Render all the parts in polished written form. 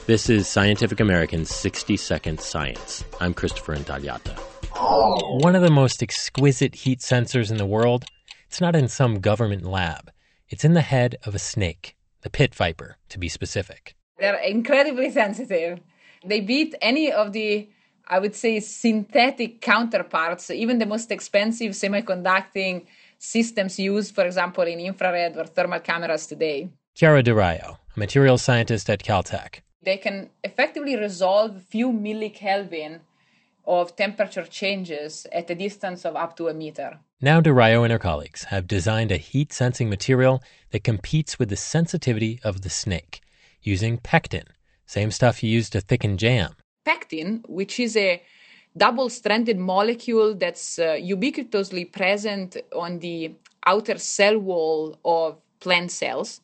This is Scientific American's 60-Second Science. I'm Christopher Intagliata. One of the most exquisite heat sensors in the world, it's not in some government lab. It's in the head of a snake, the pit viper, to be specific. They're incredibly sensitive. They beat any of the, I would say, synthetic counterparts, even the most expensive semiconducting systems used, for example, in infrared or thermal cameras today. Chiara D'Arraio, a materials scientist at Caltech. They can effectively resolve a few millikelvin of temperature changes at a distance of up to a meter. Now D'Arraio and her colleagues have designed a heat-sensing material that competes with the sensitivity of the snake, using pectin, same stuff you use to thicken jam. Pectin, which is a double-stranded molecule that's ubiquitously present on the outer cell wall of plant cells,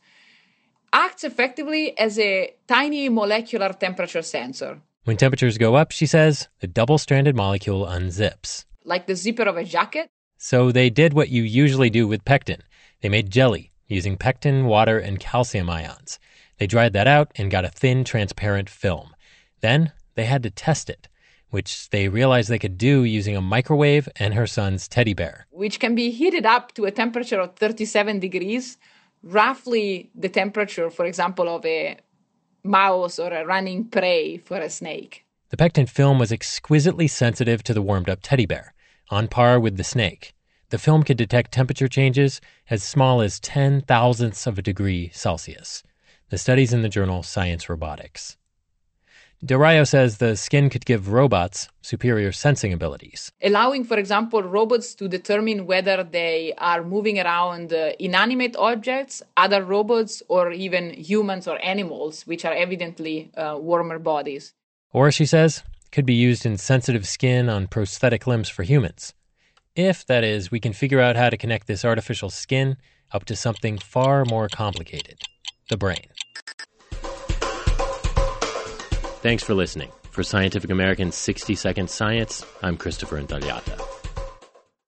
acts effectively as a tiny molecular temperature sensor. When temperatures go up, she says, the double-stranded molecule unzips. Like the zipper of a jacket? So they did what you usually do with pectin. They made jelly using pectin, water, and calcium ions. They dried that out and got a thin, transparent film. Then they had to test it, which they realized they could do using a microwave and her son's teddy bear. Which can be heated up to a temperature of 37 degrees, roughly the temperature, for example, of a mouse or a running prey for a snake. The pectin film was exquisitely sensitive to the warmed-up teddy bear, on par with the snake. The film could detect temperature changes as small as 10 thousandths of a degree Celsius. The study's in the journal Science Robotics. D'Arraio says the skin could give robots superior sensing abilities. Allowing, for example, robots to determine whether they are moving around inanimate objects, other robots, or even humans or animals, which are evidently warmer bodies. Or, she says, could be used in sensitive skin on prosthetic limbs for humans. If, that is, we can figure out how to connect this artificial skin up to something far more complicated, the brain. Thanks for listening. For Scientific American's 60-Second Science, I'm Christopher Intagliata.